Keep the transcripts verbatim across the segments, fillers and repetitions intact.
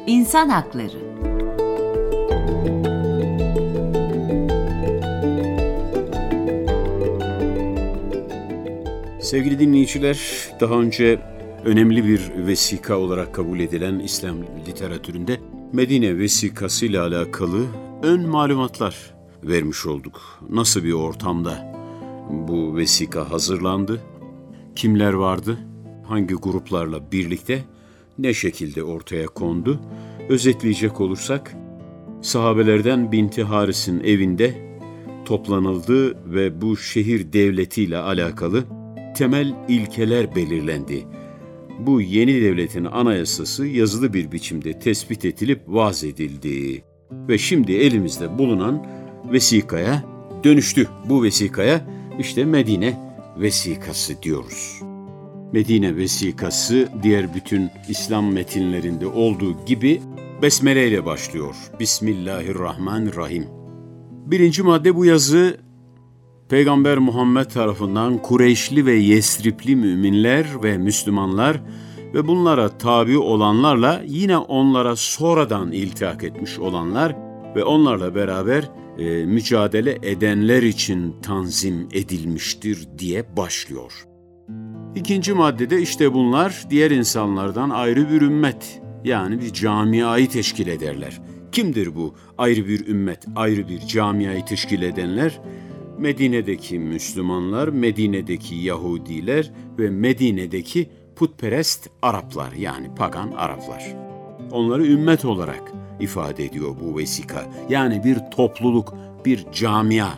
İnsan Hakları. Sevgili dinleyiciler, daha önce önemli bir vesika olarak kabul edilen İslam literatüründe Medine vesikası ile alakalı ön malumatlar vermiş olduk. Nasıl bir ortamda bu vesika hazırlandı, kimler vardı, hangi gruplarla birlikte, ne şekilde ortaya kondu? Özetleyecek olursak, sahabelerden Binti Haris'in evinde toplanıldı ve bu şehir devletiyle alakalı temel ilkeler belirlendi. Bu yeni devletin anayasası yazılı bir biçimde tespit edilip vaz edildi. Ve şimdi elimizde bulunan vesikaya dönüştü. Bu vesikaya işte Medine vesikası diyoruz. Medine vesikası diğer bütün İslam metinlerinde olduğu gibi Besmele ile başlıyor. Bismillahirrahmanirrahim. Birinci madde bu yazı Peygamber Muhammed tarafından Kureyşli ve Yesripli müminler ve Müslümanlar ve bunlara tabi olanlarla yine onlara sonradan iltihak etmiş olanlar ve onlarla beraber e, mücadele edenler için tanzim edilmiştir diye başlıyor. İkinci maddede işte bunlar diğer insanlardan ayrı bir ümmet, yani bir camiayı teşkil ederler. Kimdir bu ayrı bir ümmet, ayrı bir camiayı teşkil edenler? Medine'deki Müslümanlar, Medine'deki Yahudiler ve Medine'deki putperest Araplar, yani pagan Araplar. Onları ümmet olarak ifade ediyor bu vesika. Yani bir topluluk, bir camia.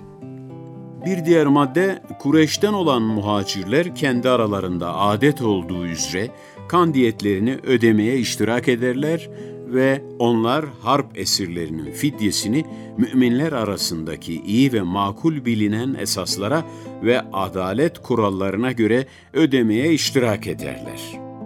Bir diğer madde, Kureyş'ten olan muhacirler kendi aralarında adet olduğu üzere kan diyetlerini ödemeye iştirak ederler ve onlar harp esirlerinin fidyesini müminler arasındaki iyi ve makul bilinen esaslara ve adalet kurallarına göre ödemeye iştirak ederler.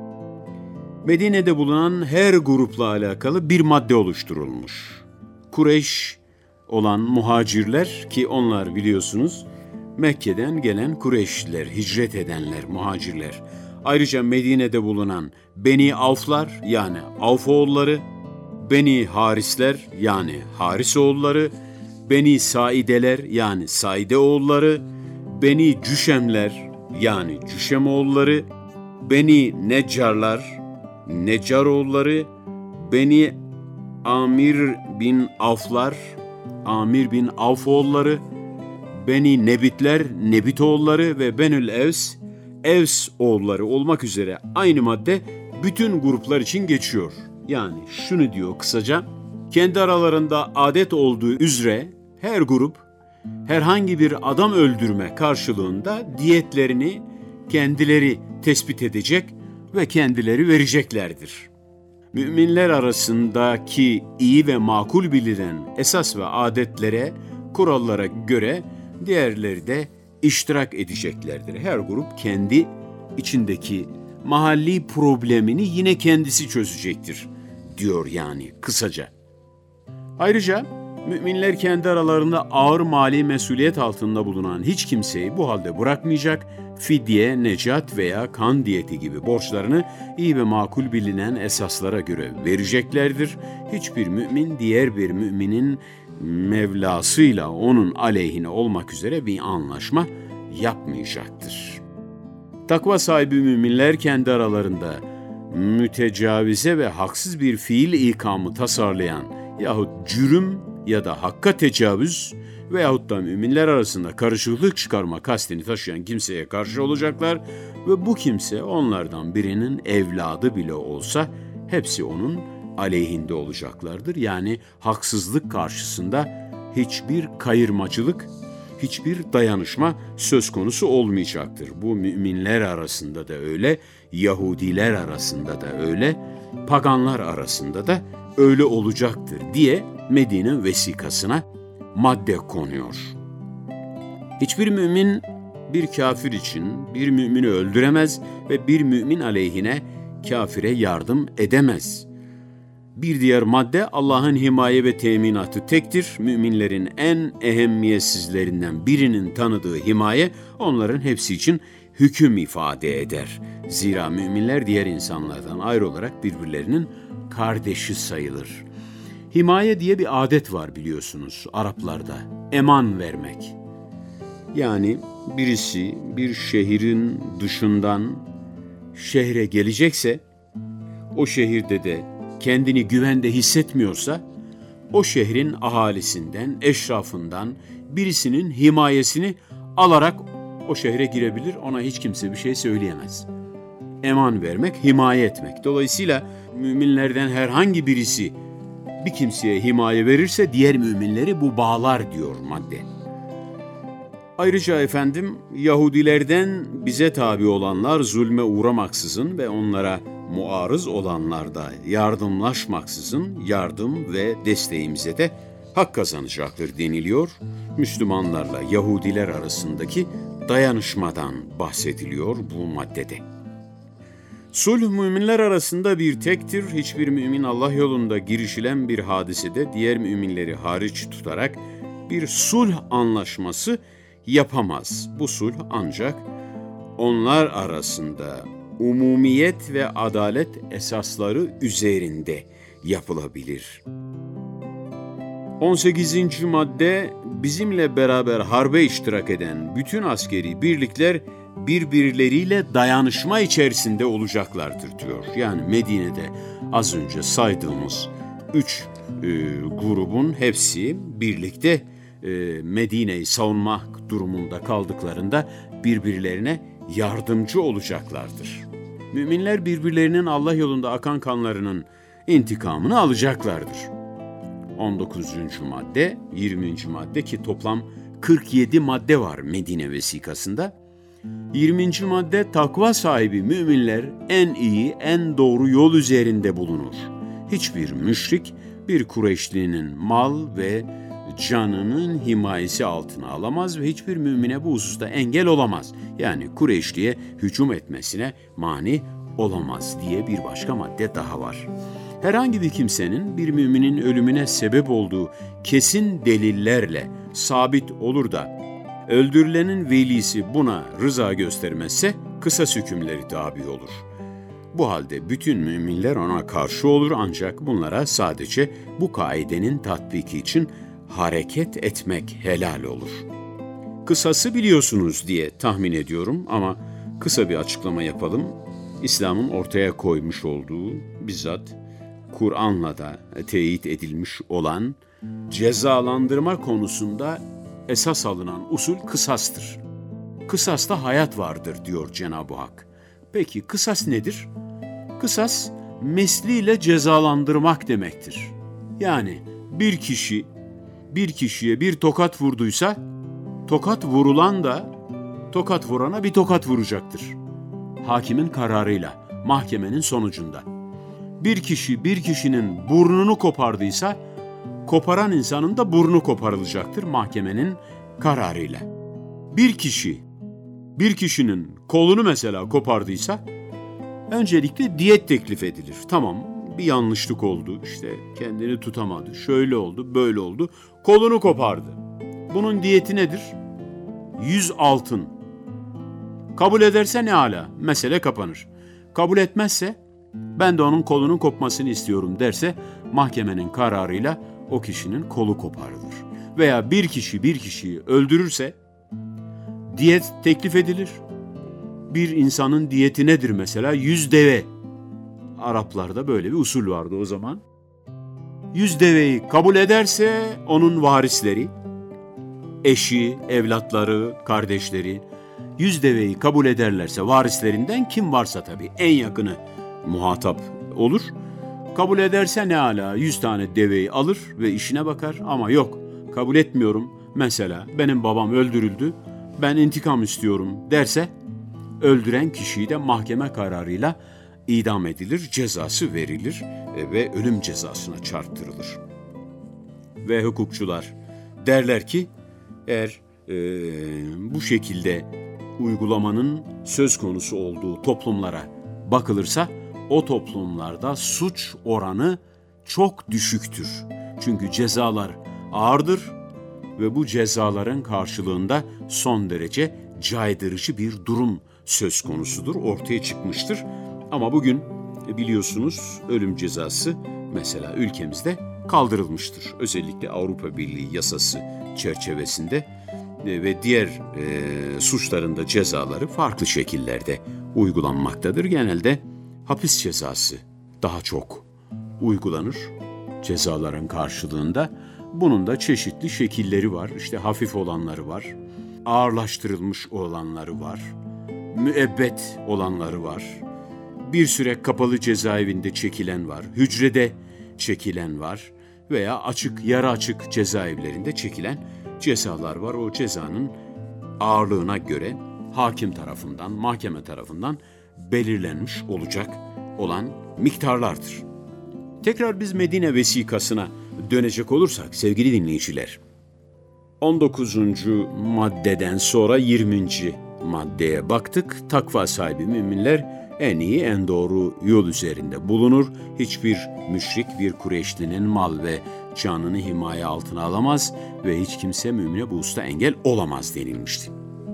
Medine'de bulunan her grupla alakalı bir madde oluşturulmuş. Kureyş olan muhacirler, ki onlar biliyorsunuz Mekke'den gelen Kureyşliler, hicret edenler, muhacirler. Ayrıca Medine'de bulunan Beni Avflar, yani Avfoğulları, Beni Harisler, yani Harisoğulları, Beni Saideler, yani Saideoğulları, Beni Cüşemler, yani Cüşemoğulları, Beni Neccarlar, Neccaroğulları, Beni Amir bin Avflar, Amir bin Avfoğulları, Beni Nebitler, Nebitoğulları ve Benül Evs, Evs oğulları olmak üzere aynı madde bütün gruplar için geçiyor. Yani şunu diyor kısaca, kendi aralarında adet olduğu üzere her grup herhangi bir adam öldürme karşılığında diyetlerini kendileri tespit edecek ve kendileri vereceklerdir. Müminler arasındaki iyi ve makul bilinen esas ve adetlere, kurallara göre diğerleri de iştirak edeceklerdir. Her grup kendi içindeki mahalli problemini yine kendisi çözecektir, diyor yani kısaca. Ayrıca müminler kendi aralarında ağır mali mesuliyet altında bulunan hiç kimseyi bu halde bırakmayacak, fidye, necat veya kan diyeti gibi borçlarını iyi ve makul bilinen esaslara göre vereceklerdir. Hiçbir mümin diğer bir müminin Mevlasıyla onun aleyhine olmak üzere bir anlaşma yapmayacaktır. Takva sahibi müminler kendi aralarında mütecavize ve haksız bir fiil ikamı tasarlayan yahut cürüm ya da hakka tecavüz veyahut da müminler arasında karışıklık çıkarma kastini taşıyan kimseye karşı olacaklar ve bu kimse onlardan birinin evladı bile olsa hepsi onun aleyhinde olacaklardır. Yani haksızlık karşısında hiçbir kayırmacılık, hiçbir dayanışma söz konusu olmayacaktır. Bu müminler arasında da öyle, Yahudiler arasında da öyle, paganlar arasında da öyle olacaktır diye Medine vesikasına madde konuyor. Hiçbir mümin bir kafir için bir mümini öldüremez ve bir mümin aleyhine kafire yardım edemez. Bir diğer madde, Allah'ın himaye ve teminatı tektir. Müminlerin en ehemmiyetsizlerinden birinin tanıdığı himaye, onların hepsi için hüküm ifade eder. Zira müminler diğer insanlardan ayrı olarak birbirlerinin kardeşi sayılır. Himaye diye bir adet var biliyorsunuz Araplarda. Eman vermek. Yani birisi bir şehrin dışından şehre gelecekse, o şehirde de kendini güvende hissetmiyorsa, o şehrin ahalisinden, eşrafından birisinin himayesini alarak o şehre girebilir, ona hiç kimse bir şey söyleyemez. Eman vermek, himaye etmek. Dolayısıyla müminlerden herhangi birisi bir kimseye himaye verirse diğer müminleri bu bağlar diyor madde. Ayrıca efendim Yahudilerden bize tabi olanlar zulme uğramaksızın ve onlara muarız olanlar da yardımlaşmaksızın yardım ve desteğimize de hak kazanacaktır deniliyor. Müslümanlarla Yahudiler arasındaki dayanışmadan bahsediliyor bu maddede. Sulh müminler arasında bir tektir. Hiçbir mümin Allah yolunda girişilen bir hadisede diğer müminleri hariç tutarak bir sulh anlaşması yapamaz. Bu sulh ancak onlar arasında umumiyet ve adalet esasları üzerinde yapılabilir. on sekizinci madde, bizimle beraber harbe iştirak eden bütün askeri birlikler birbirleriyle dayanışma içerisinde olacaklardır diyor. Yani Medine'de az önce saydığımız üç e, grubun hepsi birlikte e, Medine'yi savunmak durumunda kaldıklarında birbirlerine yardımcı olacaklardır. Müminler birbirlerinin Allah yolunda akan kanlarının intikamını alacaklardır. on dokuzuncu madde, yirminci madde ki toplam kırk yedi madde var Medine vesikasında. yirminci madde, takva sahibi müminler en iyi, en doğru yol üzerinde bulunur. Hiçbir müşrik bir Kureyşlinin mal ve canının himayesi altına alamaz ve hiçbir mümine bu hususta engel olamaz. Yani Kureyşli'ye hücum etmesine mani olamaz diye bir başka madde daha var. Herhangi bir kimsenin bir müminin ölümüne sebep olduğu kesin delillerle sabit olur da öldürülenin velisi buna rıza göstermezse kısas hükümleri tabi olur. Bu halde bütün müminler ona karşı olur ancak bunlara sadece bu kaidenin tatbiki için hareket etmek helal olur. Kısası biliyorsunuz diye tahmin ediyorum ama kısa bir açıklama yapalım. İslam'ın ortaya koymuş olduğu, bizzat Kur'an'la da teyit edilmiş olan cezalandırma konusunda esas alınan usul kısastır. Kısasta hayat vardır diyor Cenab-ı Hak. Peki kısas nedir? Kısas mesliyle cezalandırmak demektir. Yani bir kişi bir kişiye bir tokat vurduysa, tokat vurulan da tokat vurana bir tokat vuracaktır. Hakimin kararıyla, mahkemenin sonucunda. Bir kişi bir kişinin burnunu kopardıysa, koparan insanın da burnu koparılacaktır mahkemenin kararıyla. Bir kişi, bir kişinin kolunu mesela kopardıysa, öncelikle diyet teklif edilir. Tamam, bir yanlışlık oldu, işte kendini tutamadı, şöyle oldu, böyle oldu, kolunu kopardı. Bunun diyeti nedir? Yüz altın. Kabul ederse ne ala, mesele kapanır. Kabul etmezse, ben de onun kolunun kopmasını istiyorum derse, mahkemenin kararıyla o kişinin kolu koparılır. Veya bir kişi bir kişiyi öldürürse, diyet teklif edilir. Bir insanın diyeti nedir mesela? Yüz deve. Araplarda böyle bir usul vardı o zaman. Yüz deveyi kabul ederse onun varisleri, eşi, evlatları, kardeşleri, yüz deveyi kabul ederlerse varislerinden kim varsa tabii en yakını muhatap olur. Kabul ederse ne ala yüz tane deveyi alır ve işine bakar ama yok kabul etmiyorum mesela benim babam öldürüldü ben intikam istiyorum derse öldüren kişiyi de mahkeme kararıyla idam edilir, cezası verilir ve ölüm cezasına çarptırılır. Ve hukukçular derler ki eğer e, bu şekilde uygulamanın söz konusu olduğu toplumlara bakılırsa o toplumlarda suç oranı çok düşüktür. Çünkü cezalar ağırdır ve bu cezaların karşılığında son derece caydırıcı bir durum söz konusudur, ortaya çıkmıştır. Ama bugün E, biliyorsunuz ölüm cezası mesela ülkemizde kaldırılmıştır. Özellikle Avrupa Birliği yasası çerçevesinde e, ve diğer e, suçların cezaları farklı şekillerde uygulanmaktadır. Genelde hapis cezası daha çok uygulanır cezaların karşılığında. Bunun da çeşitli şekilleri var. İşte hafif olanları var, ağırlaştırılmış olanları var, müebbet olanları var, bir süre kapalı cezaevinde çekilen var, hücrede çekilen var veya açık, yarı açık cezaevlerinde çekilen cezalar var. O cezanın ağırlığına göre hakim tarafından, mahkeme tarafından belirlenmiş olacak olan miktarlardır. Tekrar biz Medine vesikasına dönecek olursak sevgili dinleyiciler, on dokuzuncu maddeden sonra yirminci maddeye baktık. Takva sahibi müminler en iyi, en doğru yol üzerinde bulunur. Hiçbir müşrik bir Kureyşlinin mal ve canını himaye altına alamaz ve hiç kimse mümine bu hususta engel olamaz denilmişti.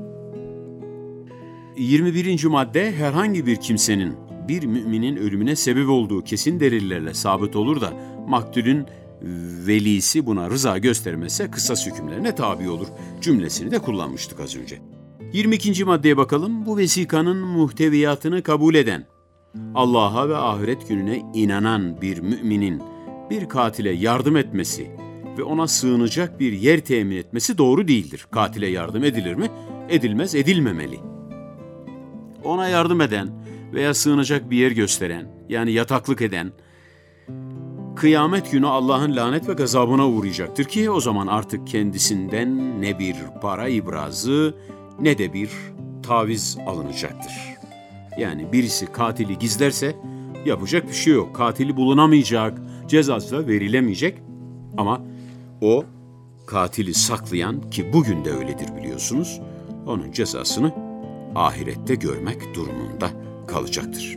yirmi birinci madde herhangi bir kimsenin bir müminin ölümüne sebep olduğu kesin delillerle sabit olur da maktulün velisi buna rıza göstermezse kısas hükümlerine tabi olur cümlesini de kullanmıştık az önce. yirmi ikinci maddeye bakalım. Bu vesikanın muhteviyatını kabul eden, Allah'a ve ahiret gününe inanan bir müminin bir katile yardım etmesi ve ona sığınacak bir yer temin etmesi doğru değildir. Katile yardım edilir mi? Edilmez, edilmemeli. Ona yardım eden veya sığınacak bir yer gösteren, yani yataklık eden, kıyamet günü Allah'ın lanet ve gazabına uğrayacaktır ki o zaman artık kendisinden ne bir para ibrazı ne de bir taviz alınacaktır. Yani birisi katili gizlerse yapacak bir şey yok. Katili bulunamayacak, cezası da verilemeyecek. Ama o katili saklayan, ki bugün de öyledir biliyorsunuz, onun cezasını ahirette görmek durumunda kalacaktır.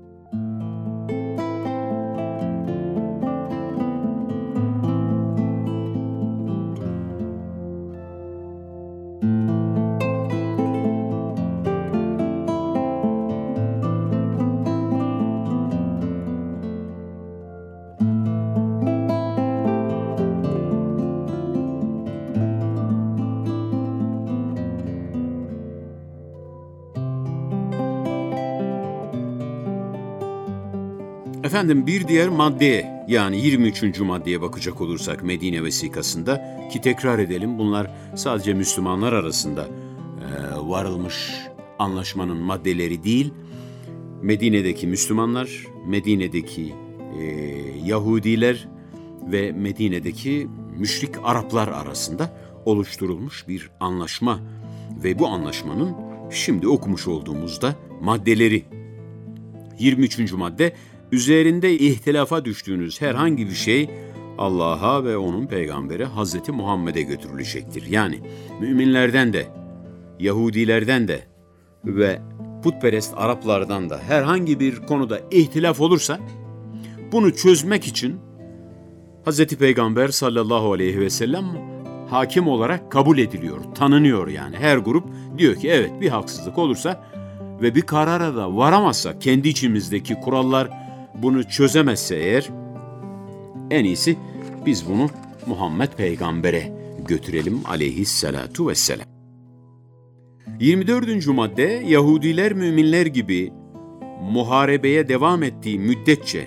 Efendim bir diğer maddeye, yani yirmi üçüncü maddeye bakacak olursak Medine vesikasında, ki tekrar edelim bunlar sadece Müslümanlar arasında e, varılmış anlaşmanın maddeleri değil, Medine'deki Müslümanlar, Medine'deki e, Yahudiler ve Medine'deki müşrik Araplar arasında oluşturulmuş bir anlaşma ve bu anlaşmanın şimdi okumuş olduğumuzda maddeleri. yirmi üçüncü madde, üzerinde ihtilafa düştüğünüz herhangi bir şey Allah'a ve onun peygamberi Hazreti Muhammed'e götürülecektir. Yani müminlerden de, Yahudilerden de ve putperest Araplardan da herhangi bir konuda ihtilaf olursa bunu çözmek için Hazreti Peygamber sallallahu aleyhi ve sellem hakim olarak kabul ediliyor, tanınıyor yani. Her grup diyor ki evet bir haksızlık olursa ve bir karara da varamazsa, kendi içimizdeki kurallar bunu çözemezse eğer, en iyisi biz bunu Muhammed Peygamber'e götürelim aleyhissalatu vesselam. yirmi dördüncü madde, Yahudiler müminler gibi muharebeye devam ettiği müddetçe,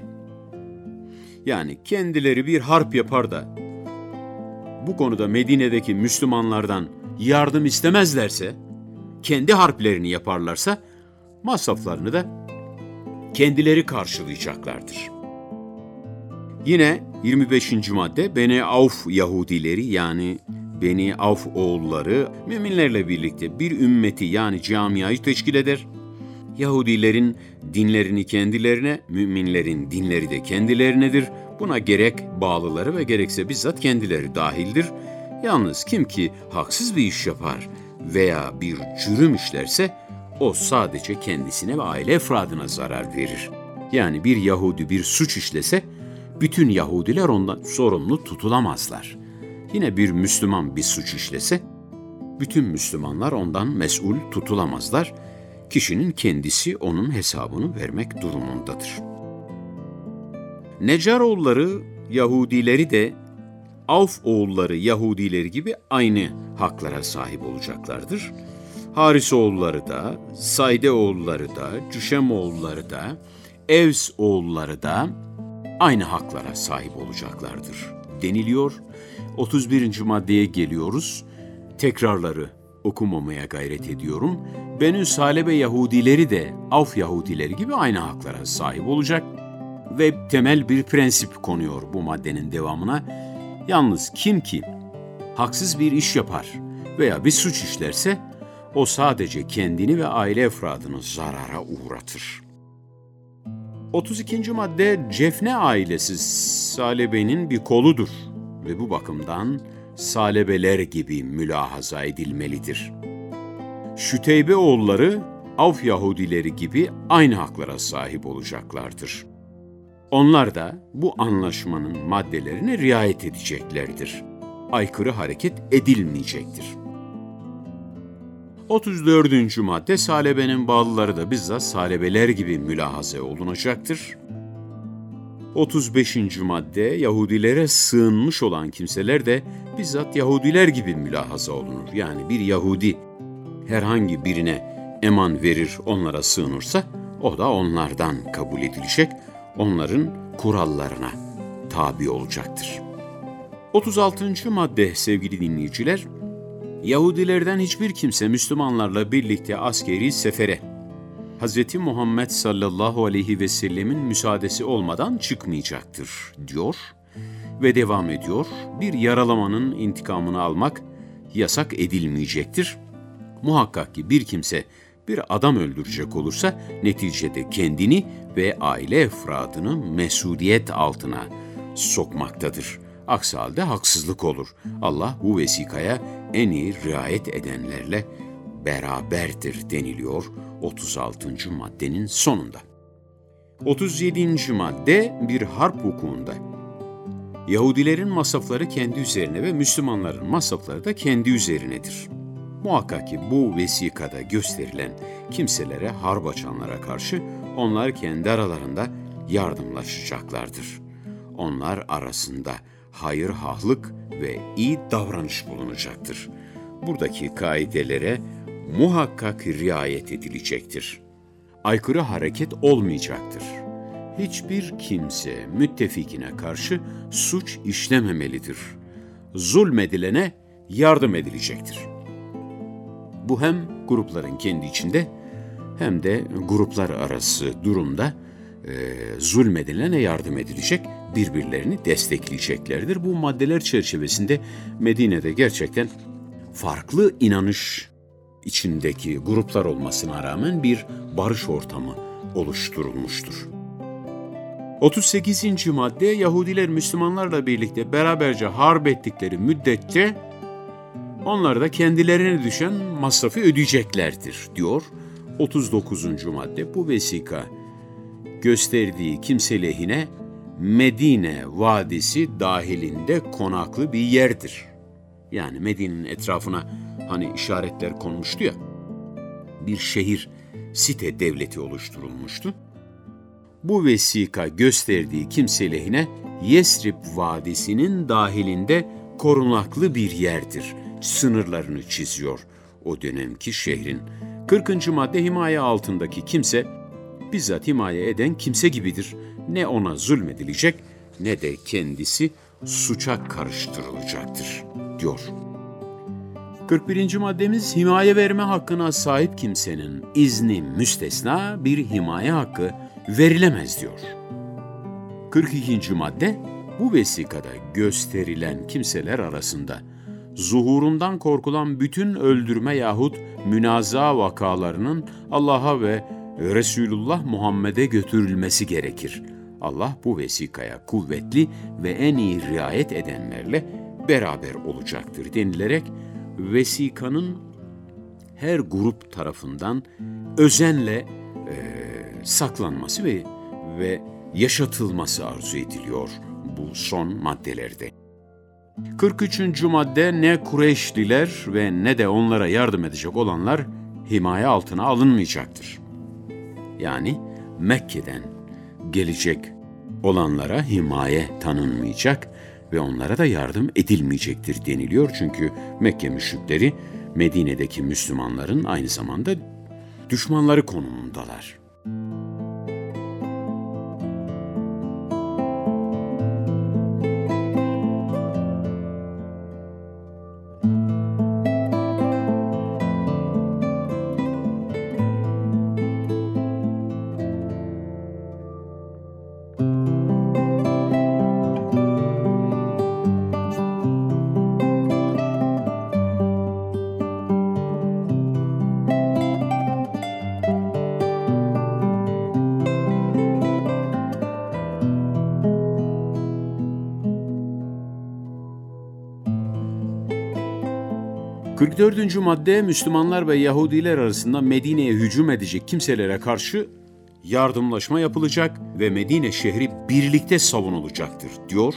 yani kendileri bir harp yapar da bu konuda Medine'deki Müslümanlardan yardım istemezlerse, kendi harplerini yaparlarsa masraflarını da kendileri karşılayacaklardır. Yine yirmi beşinci madde, Beni Avf Yahudileri, yani Beni Avf oğulları müminlerle birlikte bir ümmeti, yani camiayı teşkil eder. Yahudilerin dinlerini kendilerine, müminlerin dinleri de kendilerinedir. Buna gerek bağlıları ve gerekse bizzat kendileri dahildir. Yalnız kim ki haksız bir iş yapar veya bir cürüm işlerse, o sadece kendisine ve aile efradına zarar verir. Yani bir Yahudi bir suç işlese, bütün Yahudiler ondan sorumlu tutulamazlar. Yine bir Müslüman bir suç işlese, bütün Müslümanlar ondan mesul tutulamazlar. Kişinin kendisi onun hesabını vermek durumundadır. Necaroğulları Yahudileri de Avf oğulları Yahudileri gibi aynı haklara sahip olacaklardır. Harisoğulları da, Saydeoğulları da, Cüşemoğulları da, Evs oğulları da aynı haklara sahip olacaklardır deniliyor. otuz birinci maddeye geliyoruz. Tekrarları okumamaya gayret ediyorum. Benü Salebe Yahudileri de Avf Yahudileri gibi aynı haklara sahip olacak ve temel bir prensip konuyor bu maddenin devamına. Yalnız kim ki haksız bir iş yapar veya bir suç işlerse o sadece kendini ve aile efradını zarara uğratır. otuz ikinci madde Cefne ailesi Salebe'nin bir koludur ve bu bakımdan Salebeler gibi mülahaza edilmelidir. Şüteybe oğulları Avf Yahudileri gibi aynı haklara sahip olacaklardır. Onlar da bu anlaşmanın maddelerine riayet edeceklerdir. Aykırı hareket edilmeyecektir. otuz dördüncü madde Salebe'nin bağlıları da bizzat Salebeler gibi mülahaza olunacaktır. otuz beşinci madde Yahudilere sığınmış olan kimseler de bizzat Yahudiler gibi mülahaza olunur. Yani bir Yahudi herhangi birine eman verir, onlara sığınırsa o da onlardan kabul edilecek, onların kurallarına tabi olacaktır. otuz altıncı madde sevgili dinleyiciler, Yahudilerden hiçbir kimse Müslümanlarla birlikte askeri sefere, Hz. Muhammed sallallahu aleyhi ve sellemin müsaadesi olmadan çıkmayacaktır diyor ve devam ediyor. Bir yaralamanın intikamını almak yasak edilmeyecektir. Muhakkak ki bir kimse bir adam öldürecek olursa neticede kendini ve aile efradını mesuliyet altına sokmaktadır. Aksi halde haksızlık olur. Allah bu vesikaya en iyi riayet edenlerle beraberdir deniliyor otuz altıncı maddenin sonunda. otuz yedinci madde bir harp hukukunda. Yahudilerin masrafları kendi üzerine ve Müslümanların masrafları da kendi üzerinedir. Muhakkak ki bu vesikada gösterilen kimselere, harp açanlara karşı onlar kendi aralarında yardımlaşacaklardır. Onlar arasında hayırhahlık ve iyi davranış bulunacaktır. Buradaki kaidelere muhakkak riayet edilecektir. Aykırı hareket olmayacaktır. Hiçbir kimse müttefikine karşı suç işlememelidir. Zulmedilene yardım edilecektir. Bu hem grupların kendi içinde hem de gruplar arası durumda e, zulmedilene yardım edilecek, birbirlerini destekleyeceklerdir. Bu maddeler çerçevesinde Medine'de gerçekten farklı inanış içindeki gruplar olmasına rağmen bir barış ortamı oluşturulmuştur. otuz sekizinci madde Yahudiler Müslümanlarla birlikte beraberce harp ettikleri müddetçe onlar da kendilerine düşen masrafı ödeyeceklerdir diyor. otuz dokuzuncu madde bu vesika gösterdiği kimse lehine Medine Vadisi dahilinde konaklı bir yerdir. Yani Medine'nin etrafına hani işaretler konmuştu ya, bir şehir, site devleti oluşturulmuştu. Bu vesika gösterdiği kimse lehine Yesrib Vadisi'nin dahilinde korunaklı bir yerdir. Sınırlarını çiziyor o dönemki şehrin. kırkıncı madde himaye altındaki kimse, bizzat himaye eden kimse gibidir. Ne ona zulmedilecek ne de kendisi suça karıştırılacaktır diyor. kırk birinci maddemiz himaye verme hakkına sahip kimsenin izni müstesna bir himaye hakkı verilemez diyor. kırk ikinci madde bu vesikada gösterilen kimseler arasında zuhurundan korkulan bütün öldürme yahut münaza vakalarının Allah'a ve Resulullah Muhammed'e götürülmesi gerekir. Allah bu vesikaya kuvvetli ve en iyi riayet edenlerle beraber olacaktır denilerek vesikanın her grup tarafından özenle e, saklanması ve ve yaşatılması arzu ediliyor bu son maddelerde. kırk üçüncü madde ne Kureyşliler ve ne de onlara yardım edecek olanlar himaye altına alınmayacaktır. Yani Mekke'den gelecek olanlara himaye tanınmayacak ve onlara da yardım edilmeyecektir deniliyor. Çünkü Mekke müşrikleri Medine'deki Müslümanların aynı zamanda düşmanları konumundalar. kırk dördüncü madde Müslümanlar ve Yahudiler arasında Medine'ye hücum edecek kimselere karşı yardımlaşma yapılacak ve Medine şehri birlikte savunulacaktır diyor.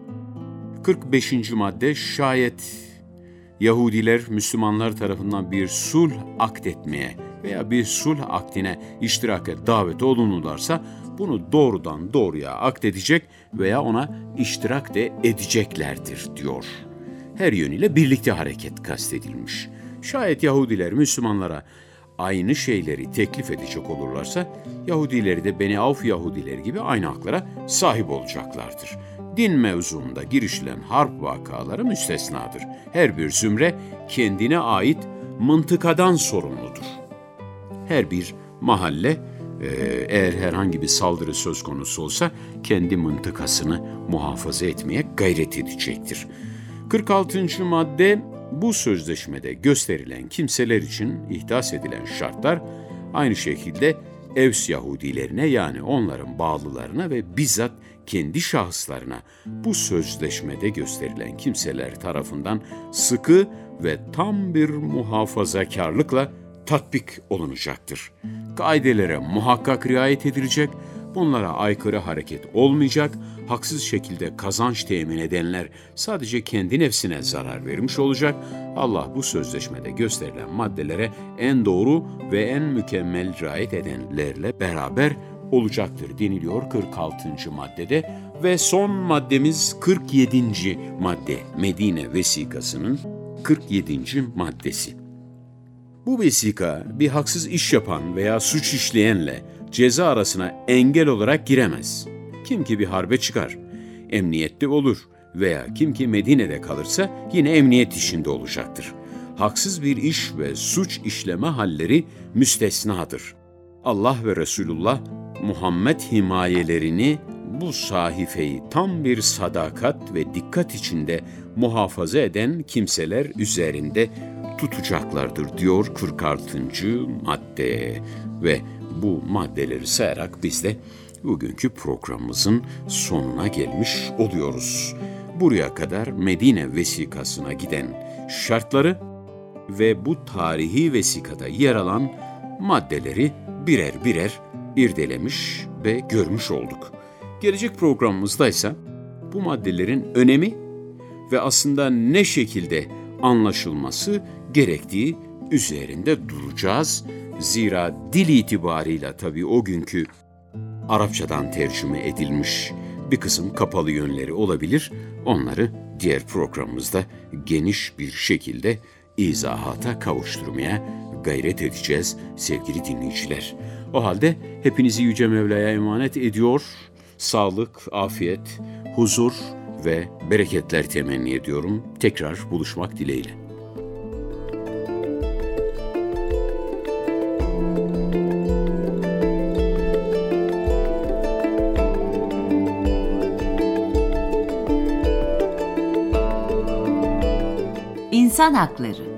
kırk beşinci madde şayet Yahudiler Müslümanlar tarafından bir sulh akdetmeye veya bir sulh akdine iştiraka davet olunurlarsa bunu doğrudan doğruya akdedecek veya ona iştirak de edeceklerdir diyor. Her yönüyle birlikte hareket kastedilmiş. Şayet Yahudiler Müslümanlara aynı şeyleri teklif edecek olurlarsa, Yahudileri de Beni Avf Yahudileri gibi aynı haklara sahip olacaklardır. Din mevzuunda girişilen harp vakaları müstesnadır. Her bir zümre kendine ait mıntıkadan sorumludur. Her bir mahalle eğer herhangi bir saldırı söz konusu olsa kendi mıntıkasını muhafaza etmeye gayret edecektir. kırk altıncı madde bu sözleşmede gösterilen kimseler için ihdas edilen şartlar aynı şekilde Evs Yahudilerine yani onların bağlılarına ve bizzat kendi şahıslarına bu sözleşmede gösterilen kimseler tarafından sıkı ve tam bir muhafazakarlıkla tatbik olunacaktır. Kaidelere muhakkak riayet edilecek, bunlara aykırı hareket olmayacak, haksız şekilde kazanç temin edenler sadece kendi nefsine zarar vermiş olacak. Allah bu sözleşmede gösterilen maddelere en doğru ve en mükemmel riayet edenlerle beraber olacaktır deniliyor kırk altıncı maddede. Ve son maddemiz kırk yedinci madde, Medine vesikasının kırk yedinci maddesi. Bu vesika bir haksız iş yapan veya suç işleyenle ceza arasına engel olarak giremez. Kim ki bir harbe çıkar, emniyette olur veya kim ki Medine'de kalırsa yine emniyet içinde olacaktır. Haksız bir iş ve suç işleme halleri müstesnadır. Allah ve Resulullah Muhammed himayelerini bu sahifeyi tam bir sadakat ve dikkat içinde muhafaza eden kimseler üzerinde tutacaklardır diyor kırk altıncı madde. Ve bu maddeleri sayarak biz de bugünkü programımızın sonuna gelmiş oluyoruz. Buraya kadar Medine vesikasına giden şartları ve bu tarihi vesikada yer alan maddeleri birer birer irdelemiş ve görmüş olduk. Gelecek programımızda ise bu maddelerin önemi ve aslında ne şekilde anlaşılması gerektiği üzerinde duracağız. Zira dil itibarıyla tabii o günkü Arapçadan tercüme edilmiş bir kısım kapalı yönleri olabilir. Onları diğer programımızda geniş bir şekilde izahata kavuşturmaya gayret edeceğiz sevgili dinleyiciler. O halde hepinizi Yüce Mevla'ya emanet ediyor. Sağlık, afiyet, huzur ve bereketler temenni ediyorum. Tekrar buluşmak dileğiyle. İnsan Hakları